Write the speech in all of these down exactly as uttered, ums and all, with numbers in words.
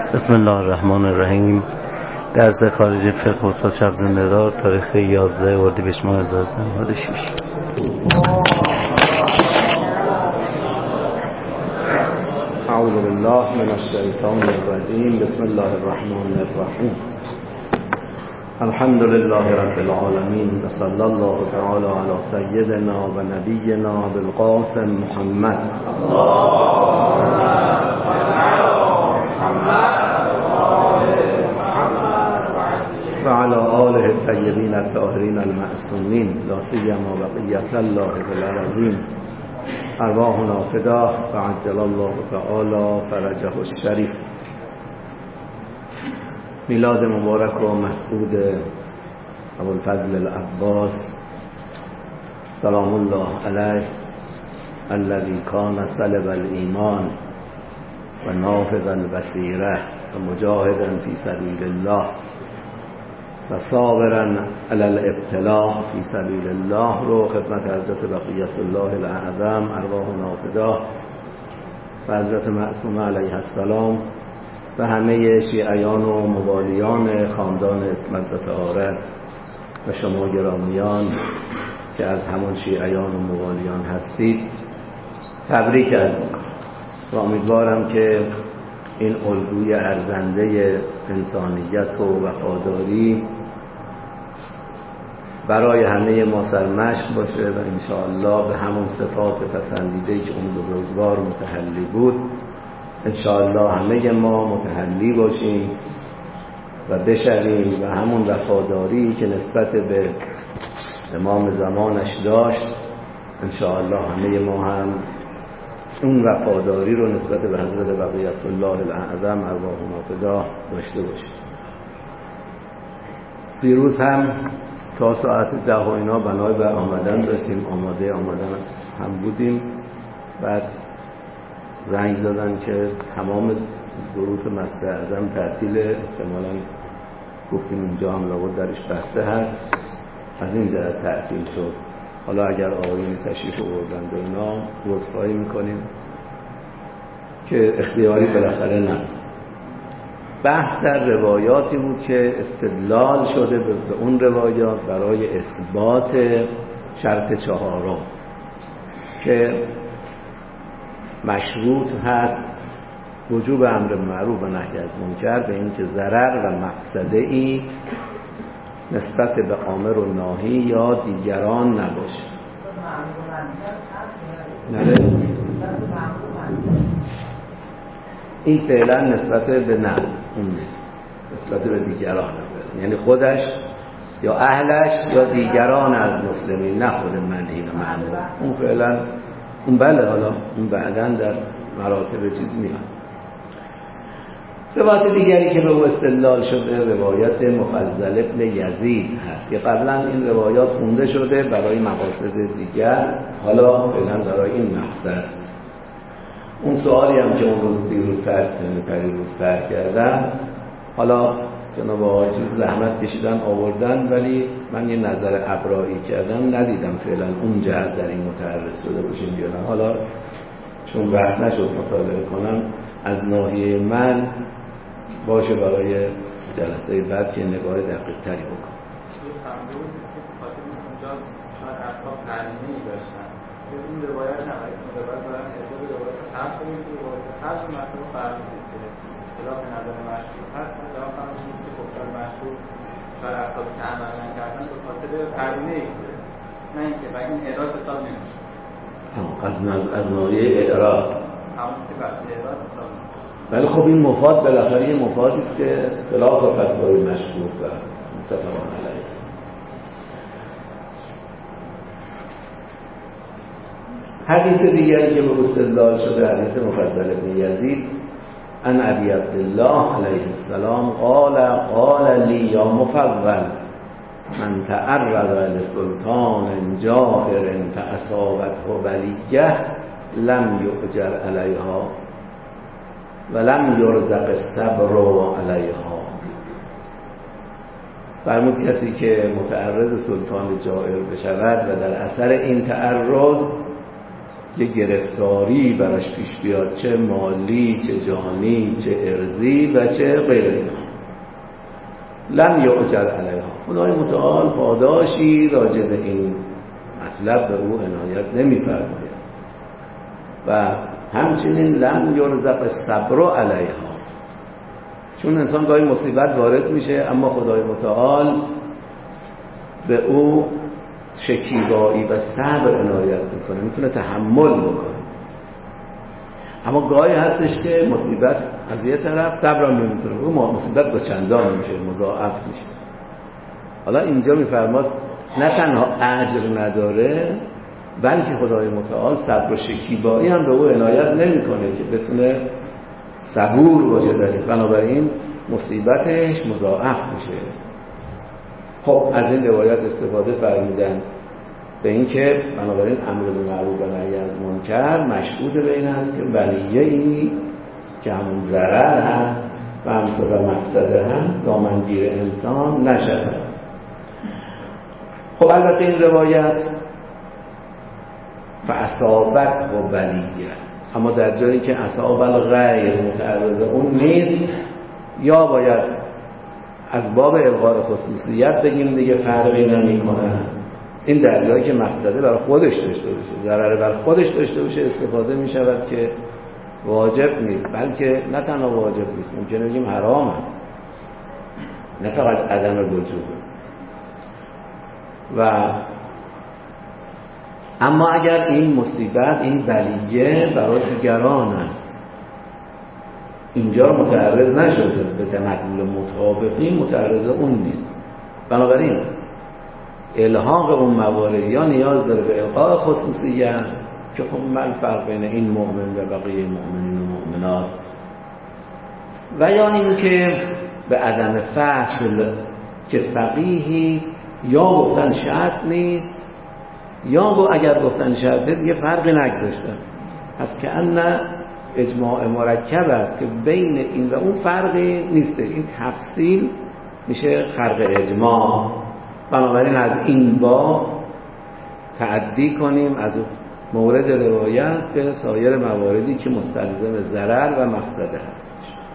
بسم الله الرحمن الرحیم. درس خارج فقه استاد شبزنده دار، تاریخ یازده اردیبهشت ماه هزار و سیصد و نود و شش. اعوذ بالله من الشیطان الرجیم. بسم الله الرحمن الرحیم. الحمد لله رب العالمین و صلی الله تعالی علی سیدنا و نبینا بالقاسم محمد و علی آله الطیبین الطاهرین المعصومین لا سیما بقیة الله فی الارضین. ارواحنا فداه و عجل الله تعالی فرجه الشریف. میلاد مبارک و مسعود ابوالفضل العباس سلام الله علیه الذی کان صلب الایمان و نافذ البصیره و مجاهدا فی سبیل الله و صابرا علی الابتلاء فی سبیل الله رو خدمت حضرت بقیت الله الاعظم ارواحنا فداه و حضرت معصومه علیه السلام و همه شیعیان و موالیان خاندان اسمت و طهارت و شما گرامیان که از همون شیعیان و موالیان هستید تبریک از و امیدوارم که این الگوی ارزنده انسانیت و وفاداری برای همه ما سرمشق باشه و انشاءالله به همون صفات پسندیده که اون بزرگوار متحلی بود انشاءالله همه ما متحلی باشیم و بشویم و همون وفاداری که نسبت به امام زمانش داشت انشاءالله همه ما هم اون وفاداری رو نسبت به حضرت بقیت الله الاعظم ارواحنا فداه داشته باشیم. دیروز هم تا ساعت ده و اینا بنای به آمدن داشتیم، آماده آمدن هم بودیم. بعد زنگ دادن که تمام دروس مسجد اعظم تعطیل، احتمالاً گفتیم اونجا هم لابد درش بسته هست، از این جهت تعطیل شد. حالا اگر آقایون تشریف آوردن و اینا عذرخواهی میکنیم که اختیاری بالاخره نه. بحث در روایاتی بود که استدلال شده به اون روایات برای اثبات شرط چهارم که مشروط هست وجوب امر معروف و نهی از منکر به این که ضرر و مفسده ای نسبت به آمر و ناهی یا دیگران نباشه. نه این فعلا نسبت به نه اون نیست، نسبت به دیگران، یعنی خودش یا اهلش یا دیگران از مسلمین، نه خود منهی و ممنوع. اون فعلا اون بله، حالا اون بعداً در مراتب چیز میاد. روایت دیگری که به او استدلال شده روایت مفضل ابن یزید هست که قبلا این روایات خونده شده برای مقاصد دیگر، حالا فعلا برای این مقصد. اون سوالی هم که اون روز دیروز سرد پریروز سرد کردن، حالا جناب آقای زحمت کشیدن آوردن، ولی من یه نظر ابرایی کردم ندیدم فعلا اون جهت در این متعرض شده باشیم بیارن. حالا چون وقت نشد مطالعه کنم از ناحیه من باشه برای جلسه بعد که نگاه دقیق تری بکنم. این روایت نمایی روایت برای حساب روایت حرف کنید که روایت حرف مطلب فرمی نیست خلاف نظر مشهور هست. من جواب فرمودید که گفتار مشهور بر اساس که عمل نکردن به خاطر قرینه ای بوده، نه اینکه و این اعراض حساب نمیشه. از از ناحیه اعراض همون که بعد اعراض حساب نمیشه. ولی خب این مفاد بالاخره یه مفادی است که خلاف فتوای مشهور و متفقان علیه. حدیث دیگری که به استدلال شده حدیث مفضل ابن یزید ان ابی عبدالله علیه السلام قال قال لی یا مفضل من تعرض لسلطان جائر فاصابته بلیه لم یؤجر علیها ولم یرزق الصبر علیها. فرمود کسی که متعرض سلطان جائر بشود و در اثر این تعرض یه گرفتاری براش پیش بیاد، چه مالی، چه جانی، چه ارضی و چه غیر لم یعجل علیها. خدای متعال پاداشی راجع به این مطلب به او عنایت نمی‌فرماید و همچنین لم یرزق الصبر علیها، چون انسان گاهی مصیبت وارد میشه اما خدای متعال به او شکیبایی و صبر عنایت میکنه، میتونه تحمل بکنه. اما گاهی هستش که مصیبت از یه طرف صبر هم نمیکنه، او مصیبت با چندان میشه، مضاعف میشه. حالا اینجا میفرماد نه تنها اجر نداره بلکه خدای متعال صبر و شکیبایی هم به او عنایت نمیکنه که بتونه صبور باشه در این، بنابراین مصیبتش مضاعف میشه. خب از این روایت استفاده فرمودن به این که بنابراین امر به معروف و نهی از منکر مشهود به این است که بلیه ای که همون ضرر هست و همسه و مفسده هست دامنگیر انسان نشود. خب البته این روایت فاصابت و بلیه، اما در جایی که اصاب الغیر متعرض اون نیست، یا باید از باب الغاء خصوصیت بگیم دیگه فرقی نمی‌کنه. این در جایی که مفسده برای خودش داشته باشه، ضرر برای خودش داشته باشه استفاده می شود که واجب نیست، بلکه نه تنها واجب نیست، ممکنه بگیم حرام است، نه فقط عدم وجوب. و اما اگر این مصیبت، این بلیه برای دیگران است، اینجا متعرض نشده به تمثل مطابقی، متعرض اون نیست، بنابراین الحاق اون موارد یا نیاز داره به القاء خصوصیت که خب من فرق بین این مؤمن و بقیه مؤمنین و مؤمنات، و یا این که به عدم فصل که فقیهی یا گفتن شرط نیست یا گو اگر گفتن شرط نیست یه فرقی نگذاشتن، پس که ان اجماع مرکب است که بین این و اون فرقی نیست، این تفصیل میشه خرق اجماع. بنابراین از این با تعدی کنیم از مورد روایت به سایر مواردی که مستلزم ضرر و مفسده است.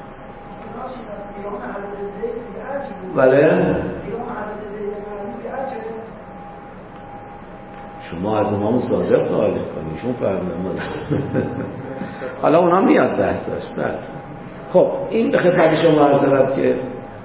بله شما از امام صادق سوال کنید، ایشون فرمودن حالا اونا میاد بحثش. بله خب این به خدمت شما عرض شود که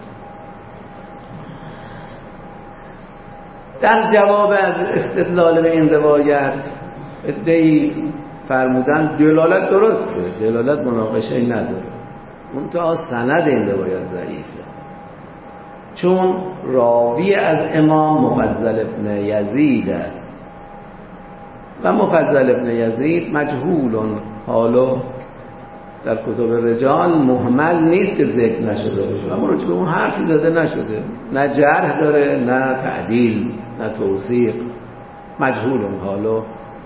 در جواب از استدلال به این روایت ادعی فرمودن دلالت درسته، دلالت مناقشه نداره، منتها سند این روایت ضعیفه، چون راوی از امام مفضل ابن یزید است و مفضل ابن یزید مجهول حالو در کتب رجال مهمل نیست که ذکر نشده باشه، اما راجع به اون حرفی زده نشده، نه جرح داره نه تعدیل نه توثیق، مجهول حالو.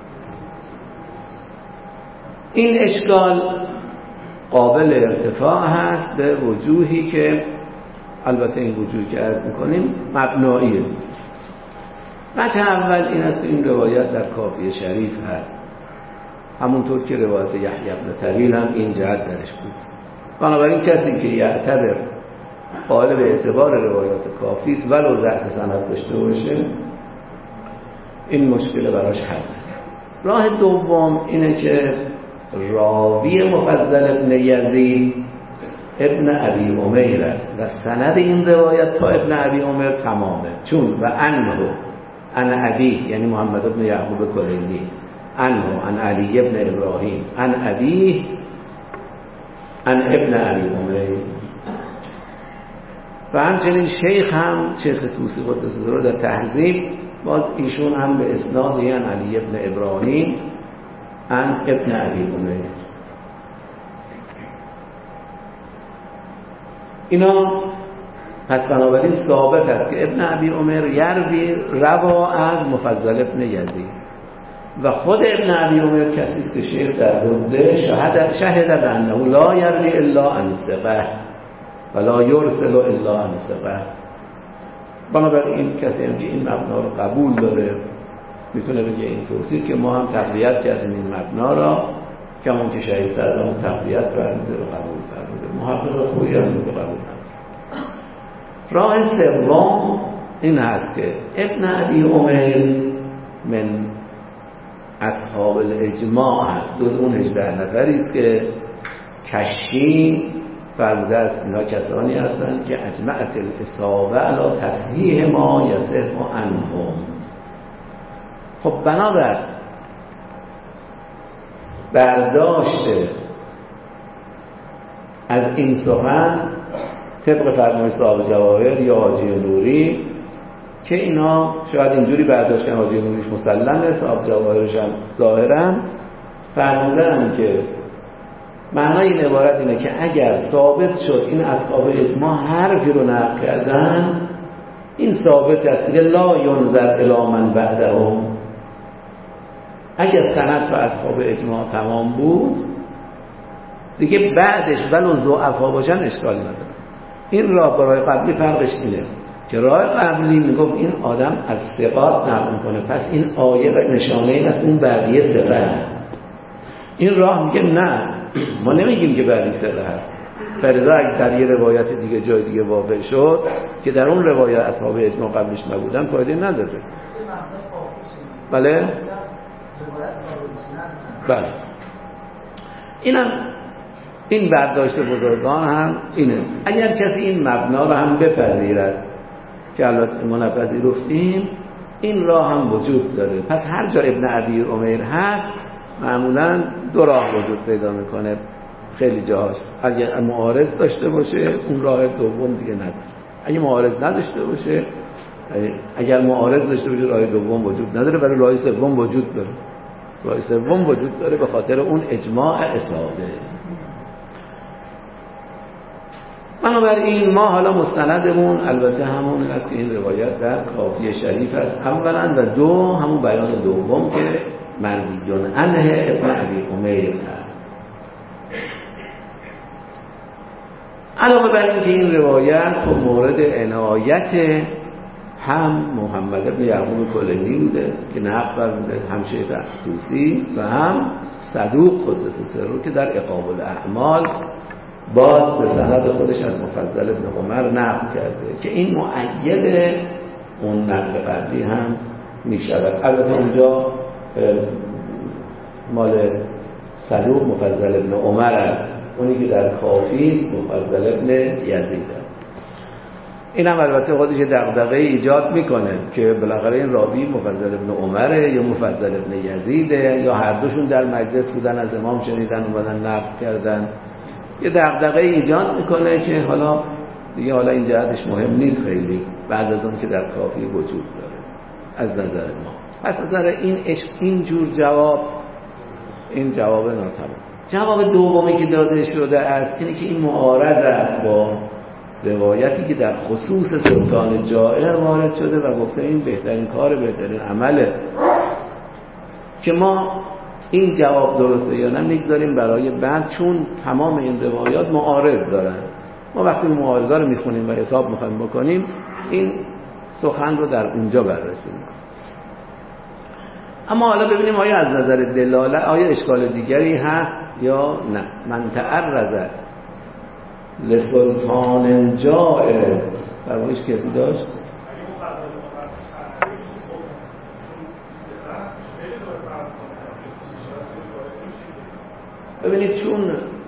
این اشکال قابل ارتفاع هست به وجوهی که البته این وجوهی که عرض میکنیم مبناییه. وجه اول این است این روایت در کافیه شریف هست، همونطور که روایت یحیی بن طویل هم این جهت درش بود. بنابراین کسی که یعتبر قائل به اعتبار روایات کافی است ولو ضعف سند داشته باشه این مشکل براش حل است. راه دوم اینه که راوی مفضل ابن یزید ابن ابی عمیر است و سند این روایت تا ابن ابی عمیر تمامه، چون و عنه عن ابی یعنی محمد ابن یعقوب کلیمی، عنه عن علی ابن ابراهیم عن ابی عن ابن ابی عمیر. و همچنین شیخ هم شیخ طوسی قدس سره در تهذیب باز ایشون هم به اسناد عن علی ابن ابراهیم عن ابن ابی عمیر. اینا پس بنابراین ثابت است که ابن ابی عمر یروی روا از مفضل ابن یزید و خود ابن ابی عمر کسی است که شیخ در رده شهد شهد بانه لا یروی الا عن ثقه ولا یرسل الا عن ثقه. بنابراین کسی هم که این مبنا رو قبول داره میتونه بگه این توصیف که ما هم تقویت کردیم این مبنا را که همون که شهید صدرمون تقویت فرموده و قبول فرموده، محقق خویی هم میگه قبول فرموده. راه سوم این هست که ابن ابی عمیر من اصحاب الاجماع هست، جز اون هجده نفری است که کشی فرموده است اینا کسانی هستند که اجمعت الاصابه علی تصحیح ما یصح عنهم. خب بنابر برداشت از این سخن طبق فرمایش صاحب جواهر یا حاجی نوری که اینا شاید اینجوری برداشت کنن، حاجی نوریش مسلمه، صاحب جواهرش هم ظاهرا فرمودن که معنای این عبارت اینه که اگر ثابت شد این اصحاب اجماع حرفی رو نقل کردن، این ثابت است که لا ینظر الی من بعدهم. اگر سند و اصحاب اجماع تمام بود دیگه بعدش ولو ضعفا باشن اشکالی نداره. این راه با راه قبلی فرقش اینه که راه قبلی میگفت این آدم از ثقات نقل میکنه، پس این آیه و نشانه این است اون بقیه ثقه است. این راه میگه نه، ما نمیگیم که بقیه ثقه هست، فرضا اگه در یه روایت دیگه جای دیگه واقع شد که در اون روایت اصحاب اجماع قبلش نبودن فایده نداره. بله بله اینم این برداشت بزرگان هم اینه. اگر کسی این مبنا رو هم بپذیرد که البته ما نپذیرفتیم، این راه هم وجود داره. پس هر جا ابن ابی عمیر هست معمولا دو راه وجود پیدا میکنه خیلی جاهاش. اگر معارض داشته باشه اون راه دوم دیگه نداره، اگه معارض نداشته باشه اگر معارض داشته باشه راه دوم وجود نداره، ولی راه سوم وجود داره. راه سوم وجود داره به خاطر اون اجماع اصابه. بنابراین ما حالا مستندمون البته همون است که این روایت در کافی شریف است اولا، و دو همون بیان دوم که مرویون عنه ابن ابی عمیر هست. علاوه بر این که این روایت خب مورد عنایت هم محمد ابن یعقوب کلینی بوده که نقل فرموده، هم شیخ طوسی و هم صدوق قدس سره که در اقام الاعمال باز به سند خودش از مفضل ابن عمر نقل کرده که این مؤید اون نقل قبلی هم می شود. البته اونجا مال صدوق مفضل ابن عمر است، اونی که در کافی است مفضل ابن یزید است. این هم البته خودش دغدغه ایجاد میکنه که بالاخره این راوی مفضل ابن عمره یا مفضل ابن یزیده یا هر دوشون در مجلس بودن از امام شنیدن اومدن نقل کردن. یه دغدغه ایجاد میکنه که حالا دیگه حالا این جهتش مهم نیست خیلی بعد از اون که در کافی وجود داره از نظر ما. پس از نظر این این جور جواب این جواب ناتمام. جواب دومی که داده شده است اینه که این معارض است با روایتی که در خصوص سلطان جائر وارد شده و گفته این بهترین کار بهترین عمله، که ما این جواب درسته یا نه میگذاریم برای بعد، چون تمام این روایات معارض دارن. ما وقتی معارضه رو میخونیم و حساب میخوایم بکنیم این سخن رو در اونجا بررسی میکنیم. اما حالا ببینیم آیا از نظر دلاله آیا اشکال دیگری هست یا نه. من تعرض لسلطان جائر فرمایش کسی داشت؟ ببینید چون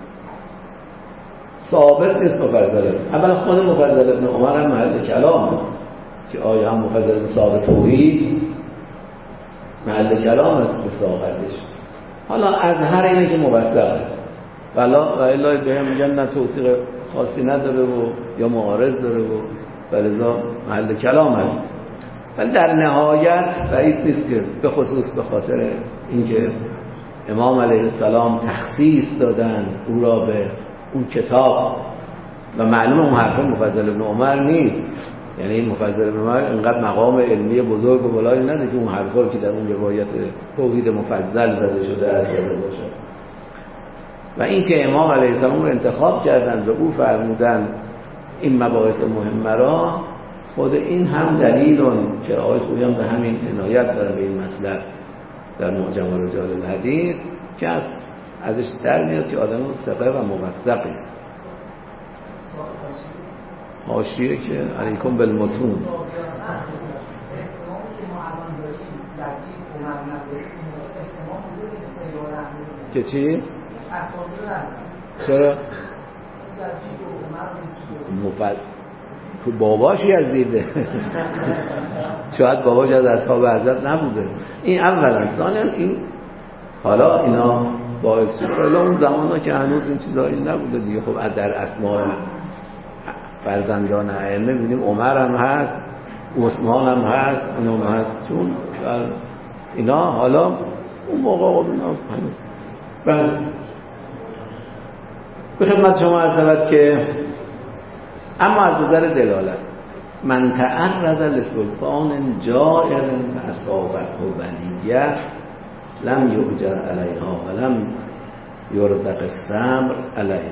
ثابت نیست مفضل، اولا خود مفضل ابن عمر هم محل کلام که آیا هم مفضل ابن ثابت توحید محل کلام است به ساقتش. حالا از هر اینه که موثقه ولا و الا جایی میگن نه توثیق خاصی نداره و یا معارض داره و بلذا محل کلام است، ولی در نهایت بعید نیست که به خصوص به خاطر اینکه امام علیه السلام تخصیص دادن او را به اون کتاب و معلوم اون حرف مفضل ابن عمر نیست، یعنی این مفضل ابن عمر اینقدر مقام علمی بزرگ و بالایی نداره که اون حرفا که در اون روایت توحید مفضل زده شده است باشه. و این که امام علیه السلام رو انتخاب کردن و او فرمودن این مباحث مهمه را خود این هم دلیل که آقای خویی هم به همین عنایت داره به این مطلب در معجم رجال الحدیث که از ازش در میاد که آدم ثقه و موثق است. حاشیه که علیکم بالمتون که چی؟ چرا؟ مفل باباش یزیده شاید باباش از اصحاب حضرت نبوده. این اولا. ثانیا این حالا اینا باعث شد حالا اون زمانا که هنوز این چیزا این نبوده دیگه. خب در اسماء فرزندان ائمه می‌بینیم عمر هم هست، عثمان هم هست، اینا هم هست، چون اینا حالا اون موقع خب اینا هنوز. بله به خدمت شما عرض شود که اما از نظر دلالت من تعرض لسلطان جائر فاصابه بلیه لم یؤجر علیها و لم یرزق الصبر علیها.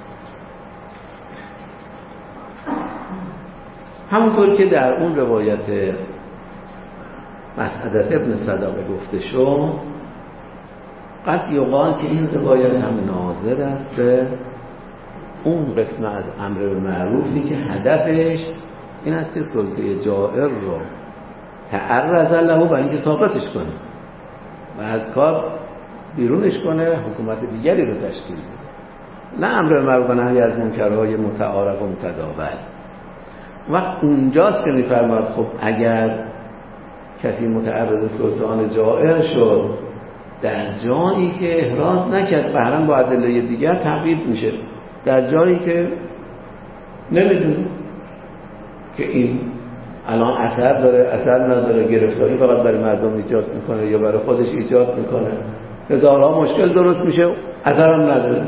همونطور که در اون روایت مسعدة ابن صداقه گفته شد، قد یقال که این روایت هم ناظر است به اون قسم از امر معروفی که هدفش این است که سلطه جائر رو تعرض له برای اینکه ثابتش کنه و از کار بیرونش کنه، حکومت دیگری رو تشکیل بده، نه امر معروف و نهی از منکرهای متعارف و متداول. وقت اونجاست که می‌فرماد خب اگر کسی متعرض سلطان جائر شد در جایی که احراز نکرد بهرن با ادله دیگر تعقیب میشه، در جایی که نمیدونه که این الان اثر داره اثر نداره، گرفتاری فقط برای مردم ایجاد میکنه یا برای خودش ایجاد میکنه، هزارها مشکل درست میشه، اثر هم نداره.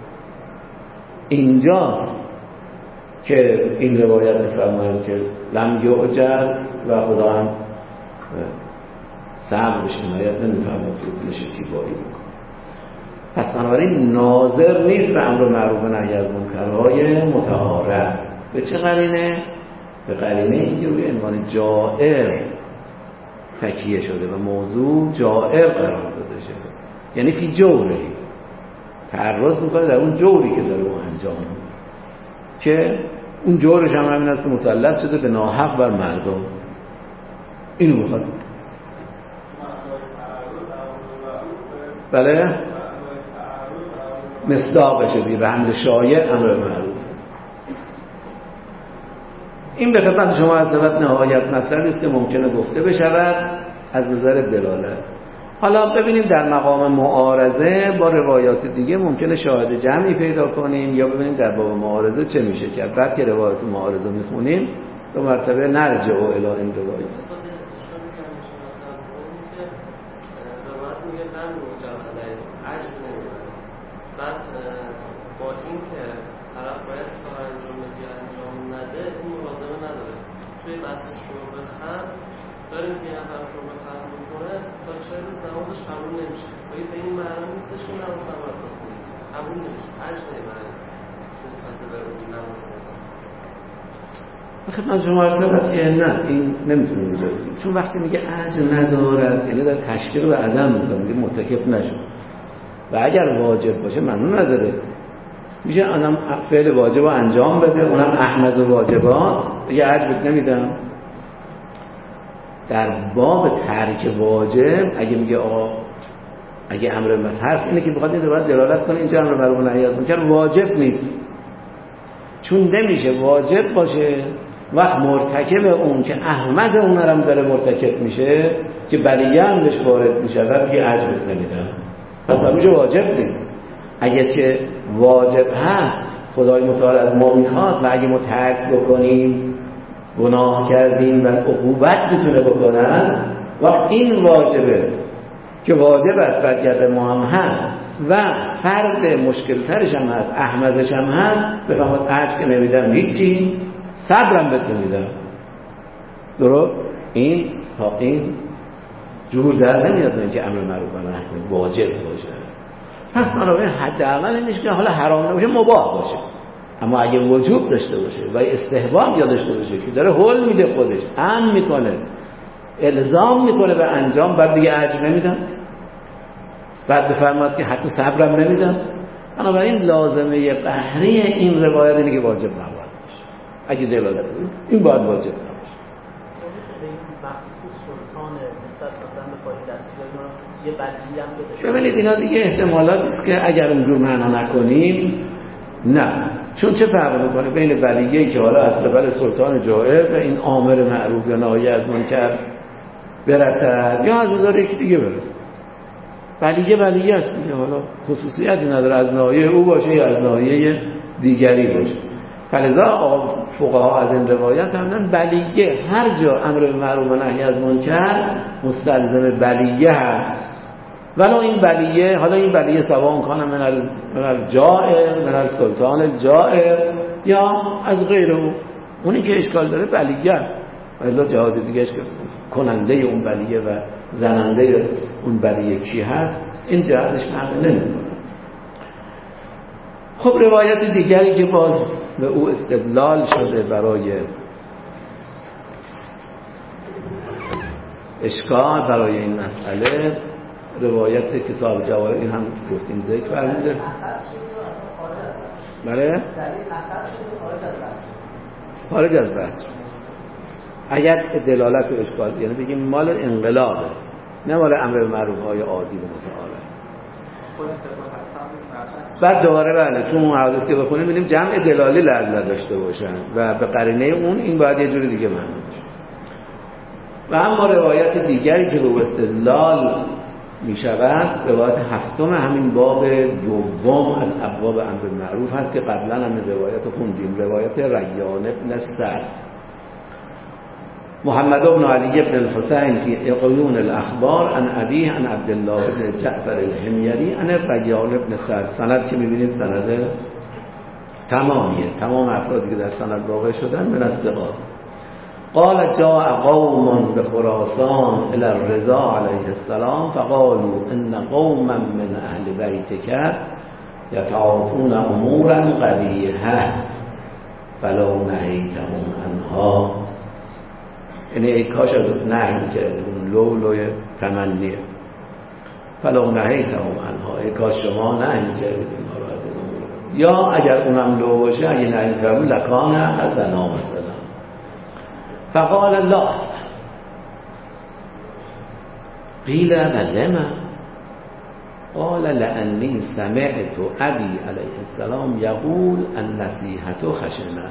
اینجاست که این روایت میفرماید که لم یؤجر و خدا هم صبرش عنایت نمیفرماید که دلش تیبایی میکنه. پس بنابراین ناظر نیست به امر معروف و نهی از منکرهای متعارف. به چه قرینه؟ به قرینه اینکه روی عنوان جائر تکیه شده و موضوع جائر قرار داده شده، یعنی فی جوری تعرض میکنه در اون جوری که داره اون انجام میده، که اون جورش هم همین است که مسلط شده به ناحق بر مردم. اینو میخواد. بله مصداق شدی به حمل شایع امر معروف. این به خدمت شما از ثبت نهایت مطلبی است که ممکنه گفته بشود از نظر دلالت. حالا ببینیم در مقام معارضه با روایات دیگه ممکنه شاهد جمعی پیدا کنیم، یا ببینیم در باب معارضه چه میشه کرد. بعد که روایات معارضه میخونیم دو مرتبه نرجع و الی این روایات. بعد با این که طرف باید کار انجام بدی انجام نده، این مواظبه نداره. توی بحث شرب خمر داریم که یه نفر شرب خمر میکنه تا چه روز نمازش قبول نمیشه. باید به این معنی نیستش که نماز نباید بخونی، قبول نمیشه، عجز نمیبره نسبت به اون نماز نظام. خدمت شما عرض شود که نه، این نمیتونه اینجا بگیم، چون وقتی میگه عجز ندارد یعنی در تشکیل و عدم میکنه، میگه مرتکب نشد. و اگر واجب باشه معنی نداره، میشه آدم فعل واجب رو انجام بده، اونم احمد و واجبات، یه عجب نمیدم. در باب ترک واجب اگه میگه آقا اگه امر مطلق اینه که بخواد این باید دلالت کنه اینجا امر معروف و نهی از منکر واجب نیست، چون نمیشه واجب باشه وقت مرتکب اون که احمد اونم داره مرتکب میشه که بلیه هم بهش وارد میشه و یه عجب نمیدم. پس اونجا واجب نیست. اگر که واجب هست خدای متعال از ما میخواد و اگه ما ترک بکنیم گناه کردیم و عقوبت میتونه بکنن، وقت این واجبه که واجب است برگرد ما هم هست و فرد مشکل ترش هم هست، احمدش هم هست، بفهمد عرض که نمیدم هیچی، صبرم بهت نمیدم. درست؟ این این جور در نمیاد نه که امر معروف و نهی واجب باشه. پس بنابراین حداقل اینش که حالا حرام نباشه، مباح باشه. اما اگه وجوب داشته باشه و استحباب یا داشته باشه که داره حل میده خودش امر میکنه الزام میکنه به انجام، بعد دیگه اجر نمیدن، بعد بفرماد که حتی صبرم نمیدن. بنابراین لازمه قهری این روایت اینه که واجب نباید باشه. اگه دلالت کنه این باید واجب نباشه. ببینید اینا دیگه احتمالاتی است که اگر اونجور معنا نکنیم نه، چون چه فرق میکنه بین بلیگه‌ای که حالا از قبل سلطان جائر و این امر معروف یا ناهی از منکر برسد یا از اون یکی دیگه برسد. بلیگه بلیگه است دیگه، حالا خصوصیتی نداره از ناحیه او باشه یا از ناحیه دیگری باشه. فلذا فقها از این روایت هم بلیگه هر جا امر به معروف و نهی از منکر مستلزم بلیگه هست، ولو این بلیگه حالا این بلیگه سواء کان من الجائر من السلطان الجائر یا از غیر او، اونی که اشکال داره بلیگه ولی جهاد دیگه که کننده اون بلیگه و زننده اون بلیگه کی هست این جهادش معنی نمیکنه. خب روایت دیگری که باز به او استدلال شده برای اشکال برای این مسئله روایت کتاب جواهر، این هم گفتیم ذکر فرموده. بله خارج از بحث اگر دلالت و اشکال، یعنی بگیم مال انقلابه نه مال امر معروف های عادی و متعارف. بعد دوباره بله چون اون حوادث که بخونیم ببینیم جمع دلالی لازم داشته باشن و به قرینه اون این باید یه جوری دیگه معنی بشه. و اما روایت دیگری که به استدلال می شود روایت هفتم همین باب دوم از ابواب امر معروف هست که قبلا هم روایت خوندیم، روایت ریان بن سعد محمد بن علی بن الحسین فی عیون الاخبار عن ابیه عن عبدالله بن جعفر الحمیری عن ریان بن سعد. سند که میبینید سند تمامیه، تمام افرادی که در سند واقع شدن من الثقات. قال جاء قوم بخراسان الى الرضا علیه السلام فقالوا ان قوما من اهل بیتک یتعاطون امورا قبیحه فلو نهیتهم عنها. یعنی ای کاش از نهی کردیم، لو لوی تمنیه، فلو نهیتهم عنها، ای کاش شما نهی کردیم اینها رو از این امور، یا اگر اونم لو باشه اگه نهی کردیم لکان حسنا مثلا. فقال لا قیل ولما قال لأنی سمعت ابی علیه السلام یقول النصیحة خشنه.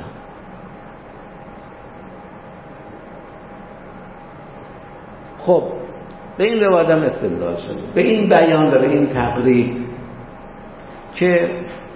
خب به این روایت هم استدلال شده، به این بیان و به این تقریب که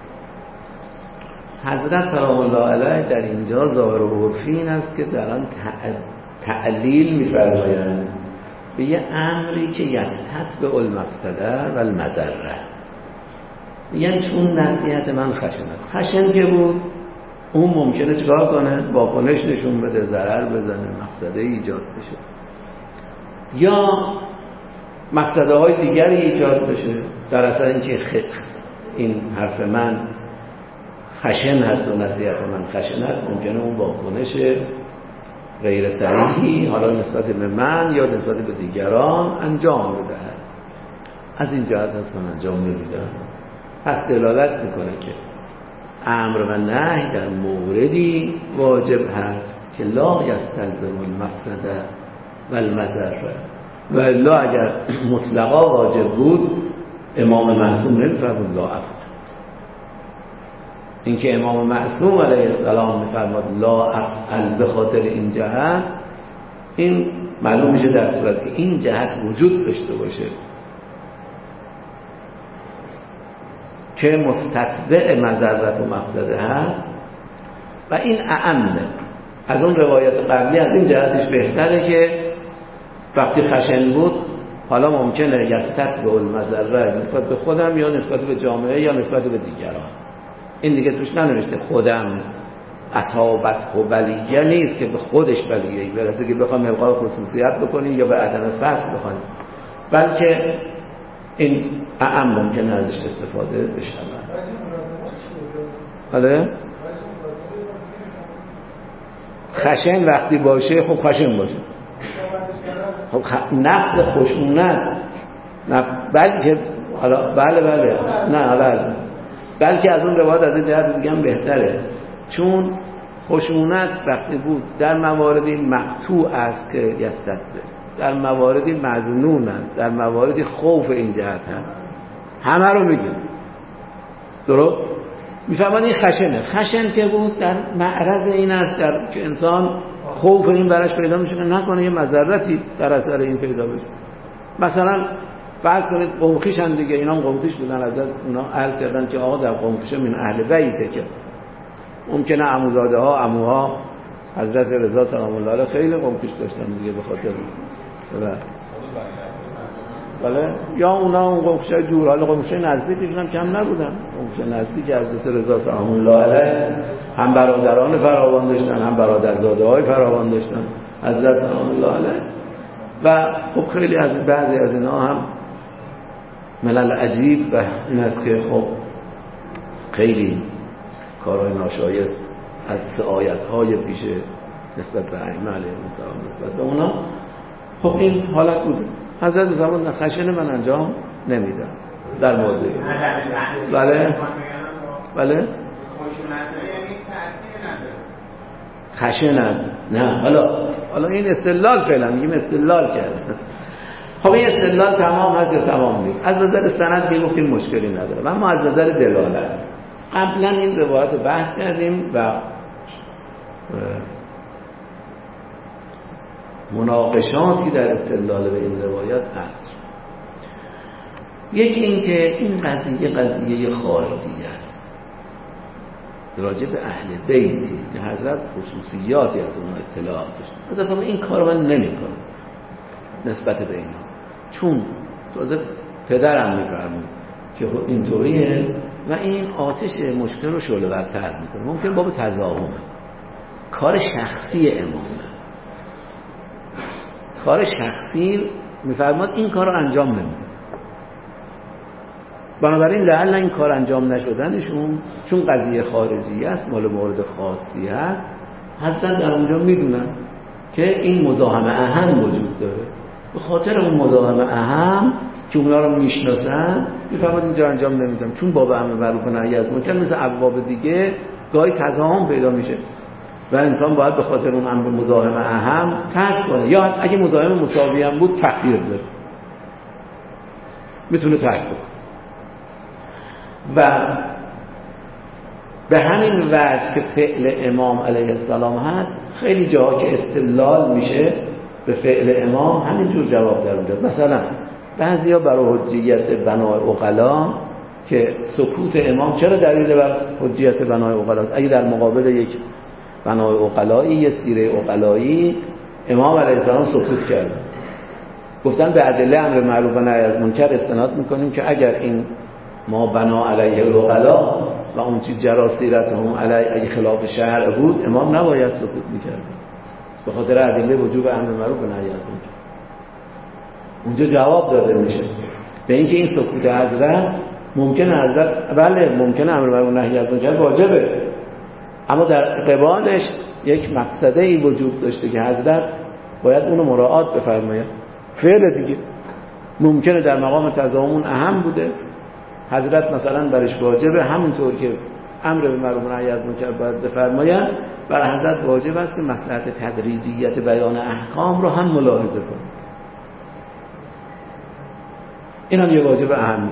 حضرت سلام الله علیه در اینجا ظاهر و عرفی این است که در آن تعلیل می‌فرمایند به یه امری که یستت به المفسده و المضره. یعنی چون نصیحت من خشن است، خشن که بود اون ممکنه چکار کنه؟ واکنش نشون بده، ضرر بزنه، مفسده ایجاد بشه یا مفسده های دیگری ایجاد بشه در اثر اینکه این حرف من خشن هست و نصیحت من خشن هست، ممکنه اون واکنش غیر صحیحی حالا نسبت به من یا نسبت به دیگران انجام بده. از این جهت هست من انجام نمیدم. پس دلالت میکنه که امر و نهی در موردی واجب هست که لا یستلزم المفسده و المضره، و الا اگر مطلقا واجب بود امام معصوم نمیفرمود لا افعل. اینکه امام معصوم علیه السلام میفرماد لا افعل به خاطر این جهت، این معلوم میشه در صورت که این جهت وجود داشته باشه که مستتبع مضرت و مفسده هست و این اعمه از اون روایت قبلی. از این جهتش بهتره که وقتی خشن بود حالا ممکنه یستت به المضره نسبت به خودم یا نسبت به جامعه یا نسبت به دیگران، این دیگه توش ننوشته خودم اصابت و بلیگه نیست که به خودش بلیگه برسه که بخوام القای خصوصیت بکنی یا به عدم فصل بخوانی، بلکه این اعم ممکنه ازش استفاده بشه. بله خشن وقتی باشه خب خشن باشه. خب خ... نفس خشونت نفس بلکه حالا بله بله نه حالا بلکه از اون روایت از جهت دیگه هم بهتره، چون خشونت وقتی بود در مواردی مقطوع است که یستدبر، در مواردی مظنون است، در مواردی خوف این جهت هست، همه رو میگیم درست میفهمن. این خشنه، خشن که بود در معرض این است در که انسان خوف این براش پیدا میشه نکنه یه مضرتی در اثر این پیدا بشه. مثلا فرض کنید قومخیش هم دیگه، اینا هم قومخیش بودن، از اونا عرض کردن که آقا در قومخیش من اهل بیته که ممکنه عموزاده ها عموها حضرت رضا سلام الله علیه خیلی قومخیش داشتن دیگه به خاطر بله بله یا اونا اون قومخیشای دور، حالا قومخیشای نزدیکشون هم کم نبودن، قومخیشای نزدیک حضرت رضا سلام الله علیه هم برادران فراوان داشتن هم برادرزاده های فراوان داشتن حضرت سلام الله علیه. و خب خیلی از بعضی از اینا هم ملل عجیب و این است که خب خیلی کارهای ناشایست از سعایت‌های پیش نسبت به ائمه علیهم السلام نسبت به اونا، خب این حالت بود. حضرت می‌فرمود خشن من انجام نمیدم در مورد بله بله خشن است نه حالا حالا این استدلال فعلا میگیم استدلال کرد. خب این استدلال تمام هست یا تمام نیست؟ از نظر سند که گفتیم مشکلی نداره، اما از نظر دلالت قبلا این روایت بحث کردیم و مناقشاتی در استدلال به این روایت هست. یکی این که این قضیه قضیه خارجی است، راجع به اهل بیتی است که حضرت خصوصیاتی از اونها اطلاع داشت. حضرت این کارو من نمی‌کنم نسبت به اینا، چون تازه پدرم می‌فرمود که اینطوریه و این آتش مشکل رو شعله‌ورتر می‌کنه. ممکن باب تضاهمه، کار شخصی امامه، کار شخصی می‌فرماد این کار رو انجام نمیده. بنابراین لعل این کار انجام نشدنشون چون قضیه خارجی است، مال مورد خاصی است، حضرت در اونجا میدونن که این مزاحم اهم وجود داره. به خاطر اون مزاحم اهم که اونا رو میشناسن میفهمن اینجا انجام نمیدم، چون باب امر معروف و نهی از منکر مثل ابواب دیگه گاهی تضاهم پیدا میشه و انسان باید به خاطر اون امر مزاحم اهم ترک کنه، یا اگه مزاحم مساوی هم بود تخدیر داره میتونه ترک کنه. و به همین وجه که فعل امام علیه السلام هست خیلی جاها که استدلال میشه به فعل امام همینجور جواب در اونجا. مثلا بعضیا برای حجیت بنای عقلا که سکوت امام چرا دلیل بر حجیت بنای عقلا است؟ اگه در مقابل یک بنای عقلایی یه سیره عقلایی امام علیه السلام سکوت کرد، گفتن به ادله امر معروف و نهی از منکر استناد میکنیم که اگر این ما بنا علیه العقلا و اون چیز جرا سیرتهم علیه اگه خلاف شرع بود امام نباید سکوت میکرد به خاطر ادله وجوب امر معروف و نهی از منکر. اونجا جواب داده میشه به اینکه این سکوت حضرت ممکنه حضرت بله ممکنه امر معروف و نهی از منکر واجبه، اما در قبالش یک مقصده ای وجود داشته که حضرت باید اونو مراعات بفرماید. فعل دیگه ممکنه در مقام تضامن اهم بوده، حضرت مثلا برش واجبه، همونطور که امر به معروف و نهی از منکر باید بفرماید، برای حضرت واجب است که مصلحت تدریجیت بیان احکام رو هم ملاحظه کنه. این هم یه واجب اهمیه.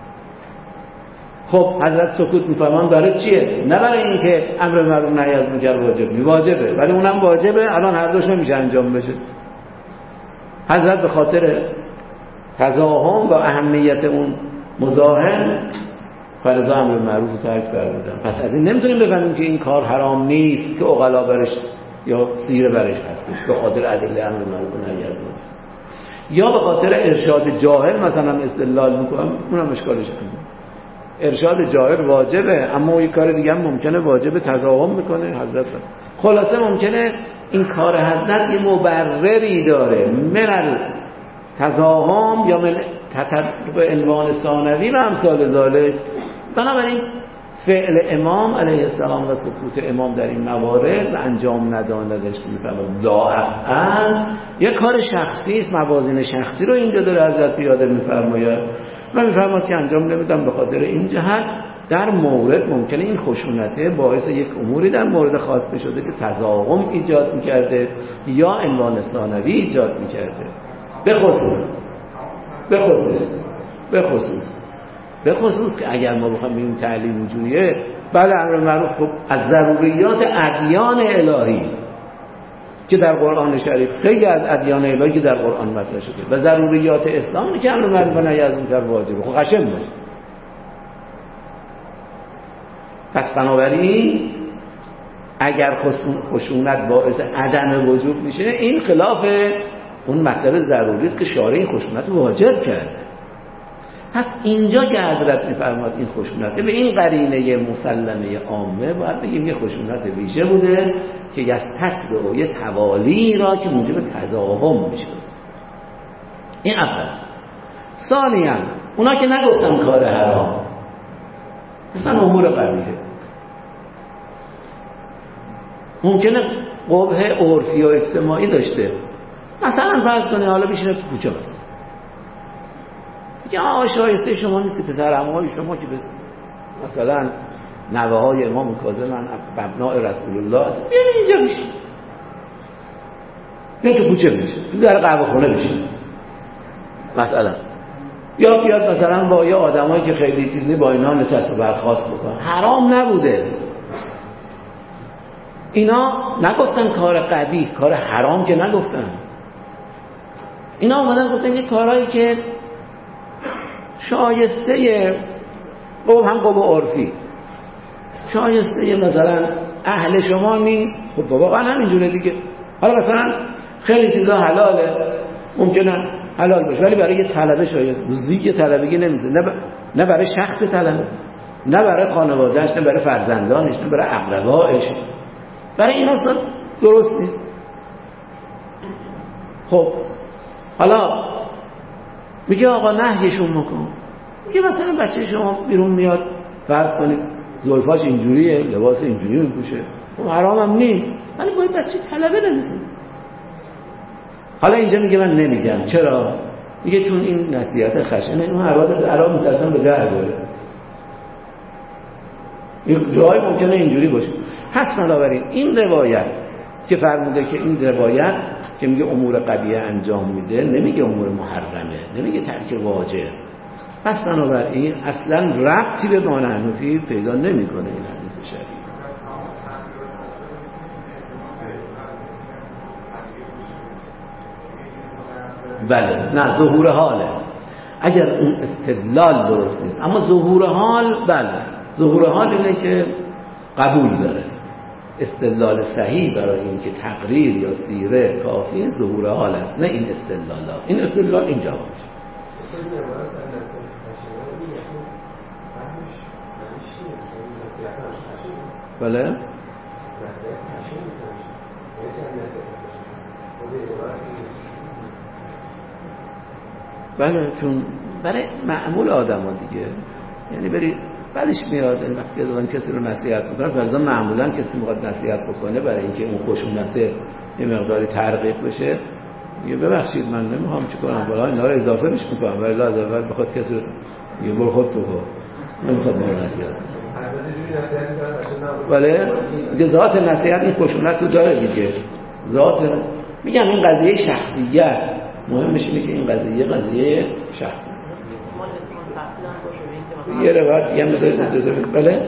خب حضرت سکوت می‌فرمان برای چیه؟ نه برای اینکه امر به معروف و نهی از منکر واجبه، واجبه ولی اونم واجبه، الان هر دوش نمیشه انجام بشه. حضرت به خاطر تضاهم و اهمیت اون مزاحم فرض امر معروف رو ترک فرمودن. پس از این نمیتونیم بفهمیم که این کار حرام نیست که عقلا برش یا سیره برش هستش به خاطر ادله امر معروف و نهی از منکر، یا به خاطر ارشاد جاهل مثلا استدلال میکنم، اونم اشکالش همینه. ارشاد جاهل واجبه، اما اون کار دیگه هم ممکنه واجب تضاهم میکنه حضرت. خلاصه ممکنه این کار حضرت یه مبرری داره من تضاهم یا من تطبیق عنوان ثانوی و امثال ذالک. بنابراین فعل امام علیه السلام و سکوت امام در این موارد و انجام ندادنش میفرماید لااقل یک کار شخصی است، موازین شخصی رو اینجا داره حضرت پیاده میفرماید و میفرماید که انجام نمیدم به خاطر این جهت. در مورد ممکنه این خشونته باعث یک اموری در مورد خواسته شده که تضاهم ایجاد میکرده یا عنوان ثانوی ایجاد میکرده. به خصوص به خصوص به خصوص به خصوص که اگر ما بخوایم این تعلیم اینجوریه، بله امر معروف خب از ضروریات ادیان الهی که در قرآن شریف، خیلی از ادیان الهی که در قرآن مطرح شده و ضروریات اسلام که امر معروف و نهی از منکر واجبه، خب قشنگ باشه. پس بنابراین اگر خشونت باعث عدم وجود میشه، این خلاف اون مطلب ضروری است که شارع این خشونت واجب کرده. پس اینجا که حضرت میفرماد این خشونت به این قرینه مسلمه عامه، باید بگیم یه خشونت ویژه بوده که یستتبع و یه توالی را که موجب تضاهم میشه. این اول. ثانیاً اونا که نگفتن کار حرام، مثلا امور قبیله، ممکنه قبح عرفی و اجتماعی داشته. مثلا فرض کنید حالا بشینه تو کوچه مثلا میگه آقا شایسته شما نیستی پسر عموهای شما که مثلا نوه های امام کاظم من ابناء رسول الله هست، بیان اینجا بشین، بیان تو کوچه بشین، در قهوه خونه بشین مثلا، یا بیاد مثلا با یه آدمایی که خیلی چیزی با اینا نسبت برخواست بکنن. حرام نبوده، اینا نگفتن کار قبیح، کار حرام که نگفتن. اینا اومدن گفتن یه کارهایی که شایسته قوم هم قوم عرفی، شایسته مثلا اهل شما نیست. خب واقعا همینجوره دیگه. حالا مثلا خیلی چیزا حلاله، ممکنه حلال باشه، ولی برای یه طلبه شایسته، زیگ طلبگی نمیشه، نه, ب... نه برای شخص طلبه، نه برای خانوادهش، نه برای فرزندانش، نه برای اقربائش، برای این اصلا درست نیست. خب حالا میگه آقا نهیشون مکن، میگه مثلا بچه شما بیرون میاد، فرض کنید زلفاش اینجوریه، لباس اینجوری میپوشه، خب حرام هم نیست، ولی باید بچه طلبه نمیشه. حالا اینجا میگه من نمیگم. چرا؟ میگه چون این نصیحت خشنه، این حرام حرام میترسم به در بره. این جایی ممکنه اینجوری باشه. پس بنابراین این روایت که فرموده که این روایت که میگه امور قبیحه انجام میده، نمیگه امور محرمه، نمیگه ترک واجب. پس بنابراین اصلا ربطی به ما حنفی پیدا نمیکنه این حدیث شریف. بله، نه ظهور حاله، اگر اون استدلال درست نیست. اما ظهور حال، بله ظهور حال اینه که قبول داره. استدلال صحیح برای این که تقریر یا سیره کافی ظهور حال است، نه این استدلال. این استدلال اینجا باشه. بله بله، چون برای معمول آدم ها دیگه، یعنی بری بعدش میاد وقتی از کسی رو نصیحت میکنه، فرضاً معمولا کسی میخواد نصیحت بکنه برای اینکه اون خشونت یه مقداری ترغیب بشه، میگه ببخشید من نمیخوام چیکارم، والا اینا رو اضافه میش میکنم، ولی از اول بخواد کسی رو میگه برو خود تو ها نمیخواد برو نصیحت بله دیگه. ذات نصیحت این خشونت رو داره دیگه، ذات. میگم این قضیه شخصیت، مهمش اینه که این قضیه قضیه شخصی. یه روایت یه مثل مثل بله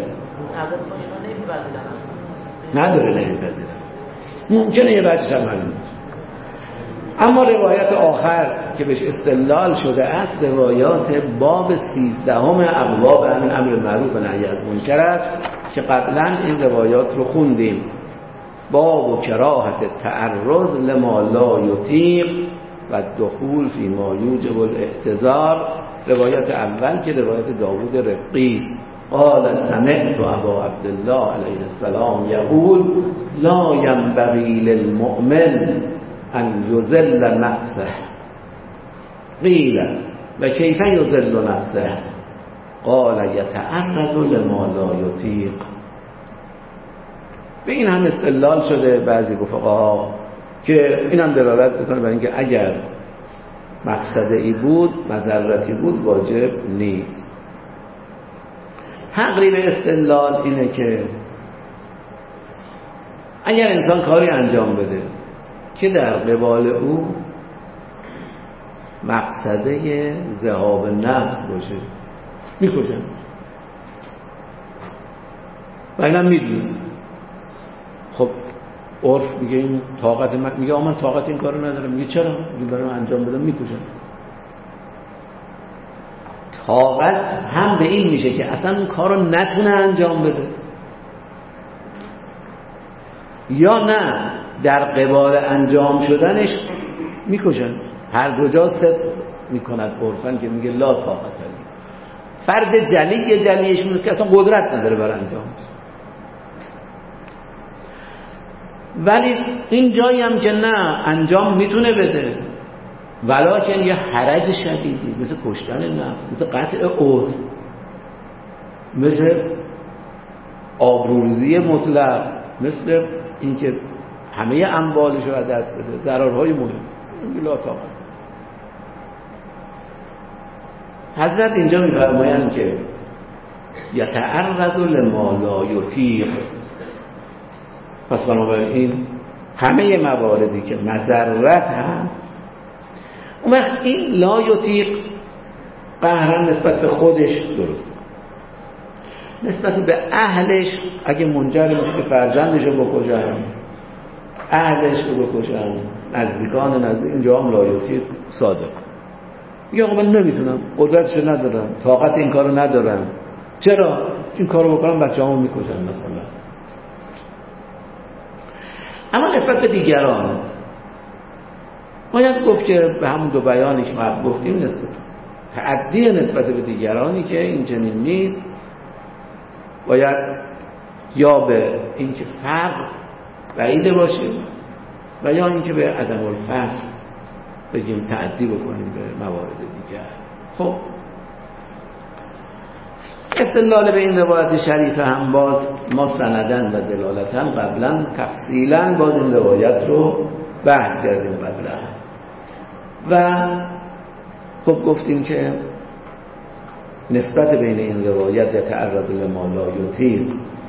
نداره نمیپذیرن، ممکنه یه بچه هم همین. اما روایت آخر که بهش استدلال شده است روایات باب سیزدهم ابواب امر معروف و نهی از منکر است که قبلا این روایات رو خوندیم. باب و کراهت تعرض لما لا یطیق و دخول فی ما یوجب الاعتذار. روایت اول که روایت داوود رقی قال سمعت ابا عبدالله علیه السلام یقول لا ينبغي للمؤمن ان یذل نفسه. قیل و کیف یذل نفسه؟ قال یتعرض لما لا یطیق. به این هم استدلال شده بعضی فقها که این هم دلالت میکنه بر اینکه اگر مقصد ای بود مضرتی بود واجب نیست. تقریب استدلال اینه که اگر انسان کاری انجام بده که در قبال او مقصده ذهاب نفس باشه میکشن و اینم میدونی. خب عرف میگه این طاقت من، میگه آمن طاقت این کارو ندارم. میگه چرا؟ میگه برای من انجام بدم میکشن. طاقت هم به این میشه که اصلا اون کارو نتونه انجام بده، یا نه در قبال انجام شدنش میکشن. هر دو جا صدق میکند عرفن که میگه لا طاقت علی. فرد جلی جلیش میگه که اصلا قدرت نداره برای انجام، ولی این جایی هم که نه انجام میتونه بده ولکن یه حرج شدیدی مثل کشتن نفس، مثل قطع عضو، مثل آبروریزی مطلق، مثل اینکه همه اموالش رو از دست بده، ضررهای مهم. این لا طاقت. حضرت اینجا میفرمایند که یتعرض لما لا یطیق. پس بنابراین همه مواردی که مضرت هست، اون وقت این لا یطیق قهرا نسبت به خودش درست، نسبت به اهلش اگه منجر میشه که فرزندش رو بکشن، اهلش رو بکشن، نزدیکان نزدیک، اینجا هم لا یطیق صادق. میگه آقا من نمیتونم، قدرتشو ندارم، طاقت این کارو ندارم. چرا؟ این کارو بکنم بچه‌هامو میکشن مثلا. اما نسبت به دیگران باید گفت که به همون دو بیانی که ما گفتیم، نسبت تعدی نسبت به دیگرانی که این چنین نیست، باید یا به این که فرق بعیده باشه و یا این که به عدم الفصل بگیم تعدی بکنیم به موارد دیگر. خب استدلال به این روایت شریفه هم باز ما سندن و دلالتا قبلا تفصیلا باز این روایت رو بحث کردیم قبلا و خب گفتیم که نسبت بین این روایت یتعرض لما لا یطیق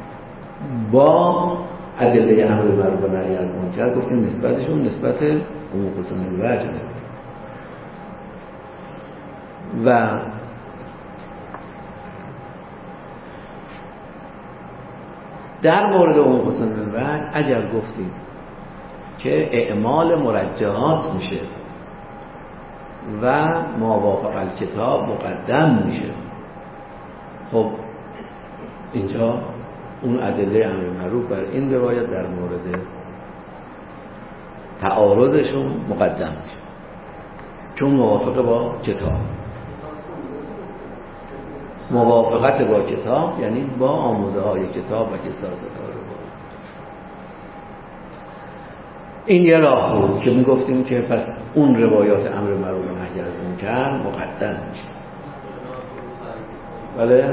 با ادله امر معروف و نهی از منکر گفتیم نسبتشون نسبت عموم قسم الوجه و در مورد عموم قسم الوجه اگر گفتیم که اعمال مرجحات میشه و موافق الکتاب مقدم میشه، خب اینجا اون ادله امر معروف بر این روایت در مورد تعارضشون مقدم میشه چون موافقه با کتاب. موافقت با کتاب یعنی با آموزه های کتاب و کساست کار با این یه راه بود که میگفتیم که پس اون روایات امر معروف و نهی از منکر مقدم میشه. بله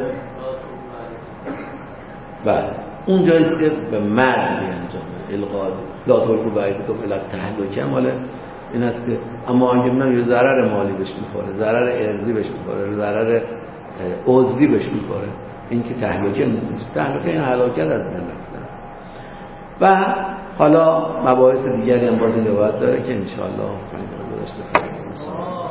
بله اون جاییست که به مرد بیانجامه القاد لا تلقوا بایدکم الی التهلکه، مال این است که اما اگه من یه ضرر مالی بهش میخوره، ضرر ارضی بهش میخوره، ضرر عضوی بهش میخوره، این که تهلکه نیست. تهلکه این هلاکت از بین رفتن. و حالا مباحث دیگری هم باز این روایت داره که ان شاء الله خواهیم داشته.